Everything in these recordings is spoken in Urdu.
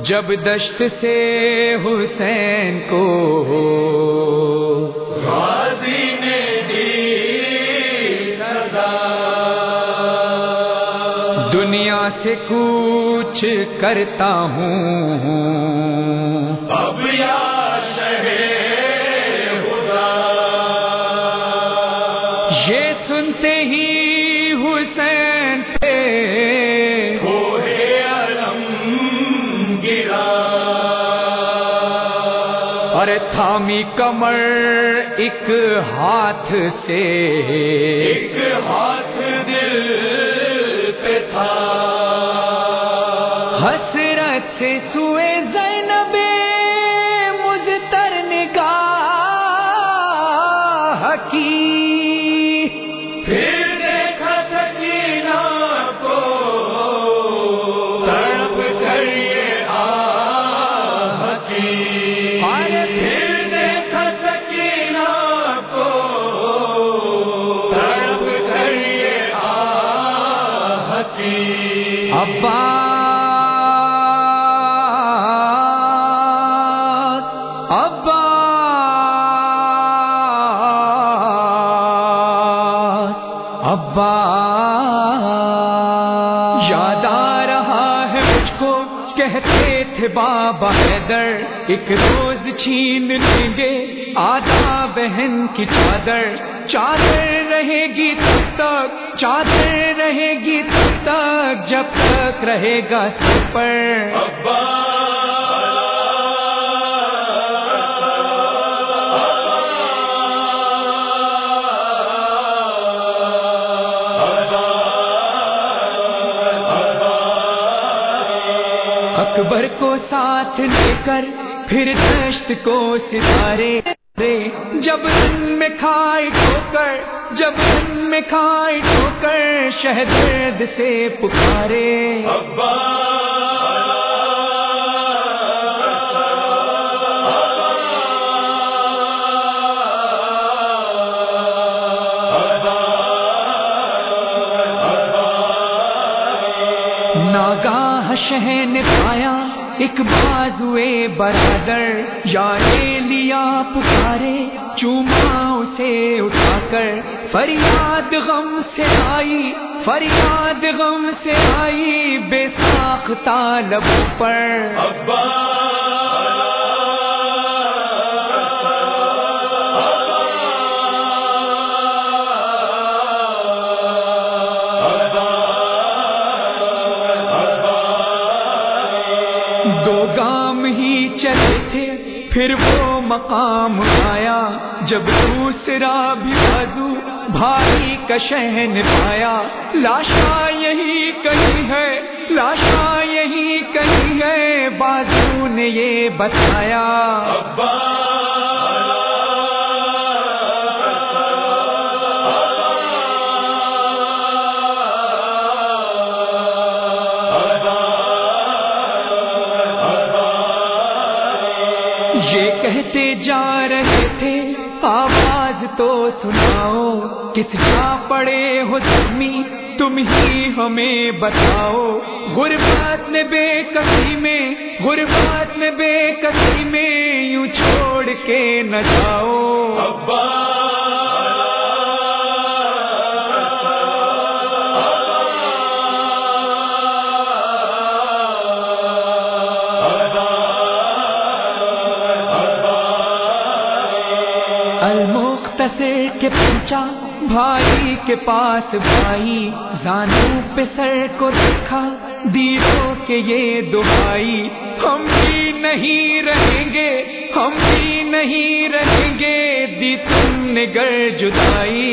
جب دشت سے حسین کو غازی نے دی صدا، دنیا سے کوچ کرتا ہوں اب یا شہ خدا، یہ سنتے ہی حسین پہ اور تھامی کمر ایک ہاتھ سے، ایک ہاتھ دل پہ تھا، حسرت سے سوئے زینب مضطر نگاہ کی، پھر دیکھا سکینہ کو تڑپ کر یہ آہ کی، اور پھر دیکھا سکینہ کو تڑپ کر یہ آہ کی، عباس عباس یاد آ رہا ہے مجھ کو، کہتے تھے بابا حیدر ایک روز چھین لیں گے آدھا بہن کی چادر، چادر رہے گی تب تک، چادر رہے گی تب تک جب تک رہے گا سر پر اکبر کو ساتھ لے کر پھر دشت کو ستارے، جب ان میں کھائے ٹھوکر، جب ان میں کھائے ٹھوکر شہدرد سے پکارے، ناگاہ شہ نے پایا ایک بازوئے برادر، یا لیا پکارے چوما اسے اٹھا کر، فریاد غم سے آئی، فریاد غم سے آئی بے ساختہ لبوں پر، دو گام ہی چلے تھے پھر وہ مقام آیا، جب دوسرا بھی بازو بھائی کا شہن پایا، لاشا یہی کہیں ہے، لاشا یہی کہیں ہے، بازو نے یہ بتایا، یہ کہتے جا رہے تھے آواز تو سناؤ، کس جا پڑے ہو زخمی تم ہی ہمیں بتاؤ، غربت میں بے کسی میں، غربت میں بے کسی میں یوں چھوڑ کے نہ جاؤ، المختصر کے پہنچا بھائی کے پاس بھائی، زانوں پہ سر کو دیکھا دیدوں کے یہ دعائی، ہم بھی نہیں رہیں گے، ہم بھی نہیں رہیں گے، دی تم نے گر جدائی،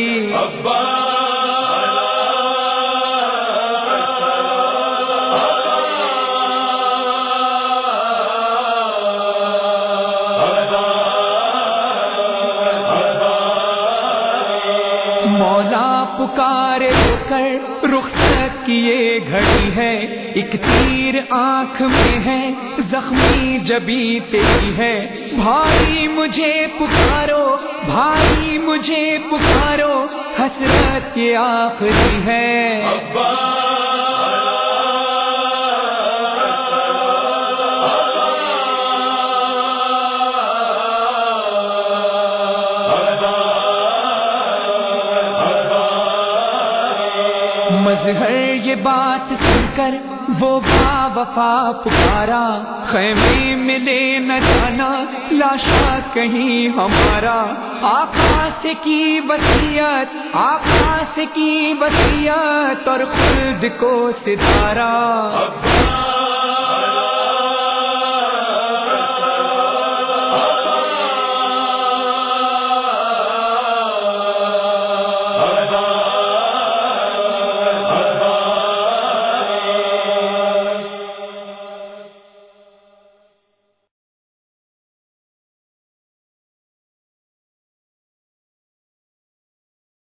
مولا پکارے ہو کر رخصت کیے گھڑی ہے، ایک تیر آنکھ میں ہے زخمی جبیں تیری ہے، بھائی مجھے پکارو، بھائی مجھے پکارو، حسرت یہ آخری ہے، مظہر یہ بات سن کر وہ با وفا پکارا، خیمے میں لے نہ جانا لاشا کہیں ہمارا، آقا سے کی وصیت، آقا سے کی وصیت اور خلد کو ستارہ۔